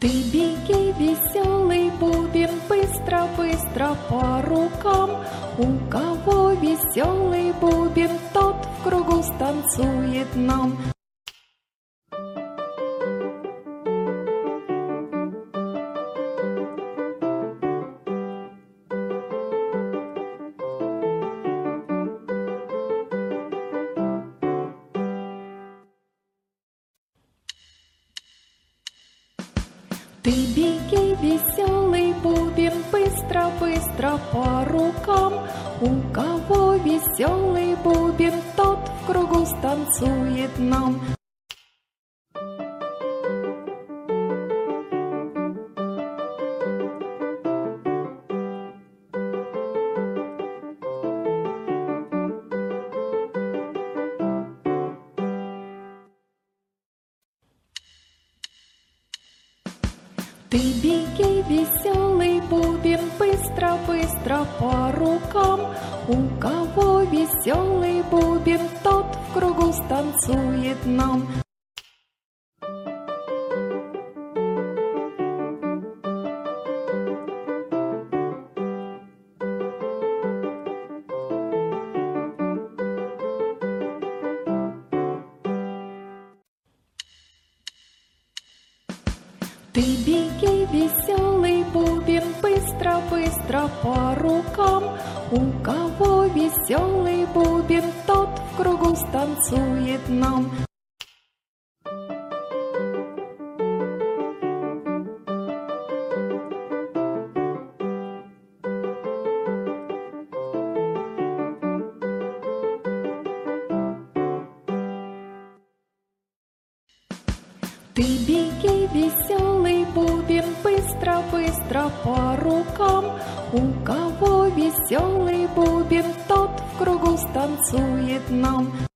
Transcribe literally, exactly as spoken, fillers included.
Ты беги, веселый бубен, быстро-быстро по рукам. У кого веселый бубен, тот в кругу станцует нам. Ты беги, веселый бубен, быстро-быстро по рукам. У кого веселый бубен, тот в кругу станцует нам. Ты беги, веселый бубен, быстро-быстро по рукам. У кого веселый бубен, тот в кругу станцует нам. Ты беги, веселый бубен, быстро-быстро по рукам. У кого веселый бубен, тот в кругу станцует нам. Ты беги, веселый бубен, быстро-быстро по рукам. У кого веселый бубен, тот в кругу станцует нам.